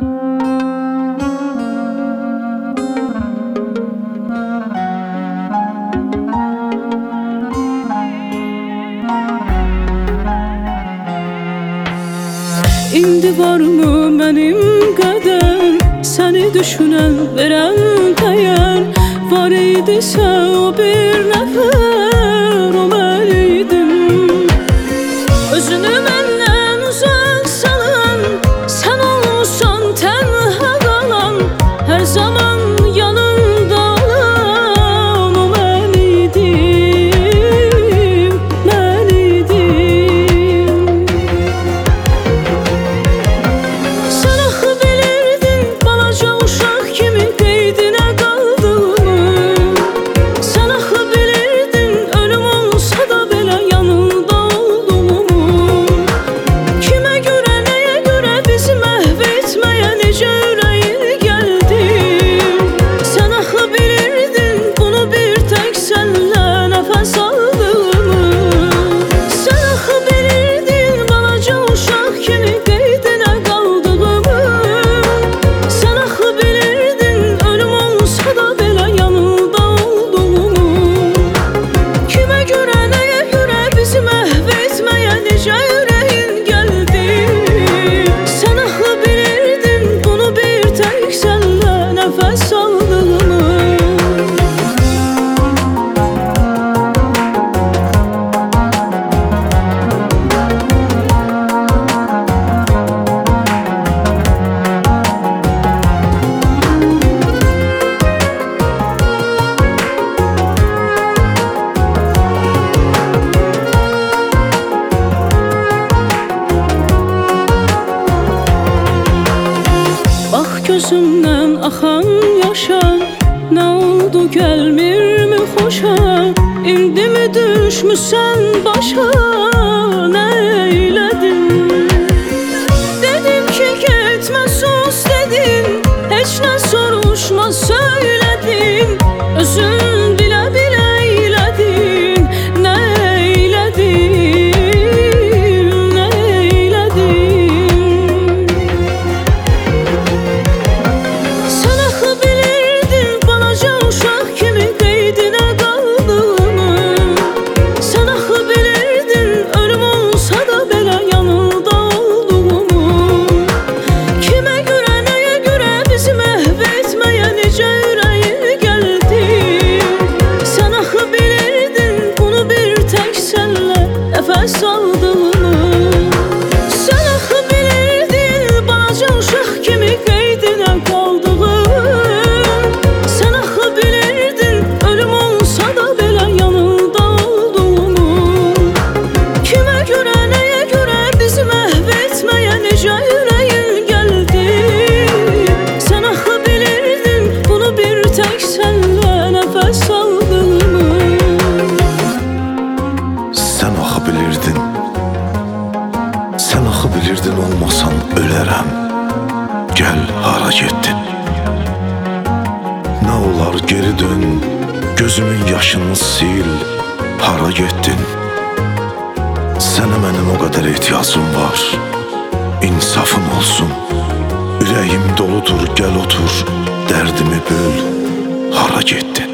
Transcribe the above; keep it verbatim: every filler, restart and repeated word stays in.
İndi varmı mənim qədər səni düşünən, verən dəyər? Var idisə o bir nəfər, o mən idim. Özünü məndən uzaq salan, sən olsan tənha qalan, hər zaman yanında olan, o mən idim, mən idim. Sən axı bilirdin balaca uşaq kimi qeydinə qaldığımı. Sən axı bilirdin ölüm olsa da belə yanında olduğumu. Kimə görə, nəyə görə bizi məhv etməyə necə ürəyin gəldi? Sən axı bilirdin bunu bir tək sənlə nəfəs aldığımı. Sən axı bilirdin balaca uşaq kimi qeydinə qaldığımı. Sən axı bilirdin ölüm olsa da belə yanında olduğumu. Kimə görə, nəyə görə bizi məhv etməyə necə ürəyin gəldi? Sən axı bilirdin bunu bir tək sənlə nəfəs aldığımı. Bax gözümdən axan yaşa, nə oldu gəlmirmi xoşa? İndimi düşmüsən başa, nə eylədin? Dedim ki getmə sus dedin, heç nə soruşma söylədin. Özün bilə bilə eylədin, nə eylədin, nə eylədin? Sən axı bilirdin balaca uşaq kimi qeydinə qaldığımı. Sən axı bilirdin ölüm olsa da belə yanında olduğumu. Kimə görə, nəyə görə bizi məhv etməyə necə ürəyin gəldi? Sən axı bilirdin bunu bir tək sənlə nəfəs aldığımı. Sən axı bilirdin balaca uşaq kimi qeydinə qaldığımı. Sən axı bilirdin ölüm olsa da belə yanında olduğumu. Kimə görə, nəyə görə bizi məhv etməyə necə ürəyin gəldi? Sən axı bilirdin bunu bir tək sənlə nəfəs aldığımı. Sən axı bilirdin, sən axı bilirdin olmasan ölərəm. Gəl hara getdin? Nə olar geri dön, gözümün yaşını sil. Hara getdin? Sənə mənim o qədər ehtiyacım var. İnsafın olsun. Ürəyim doludur, gəl otur, dərdimi böl. Hara getdin?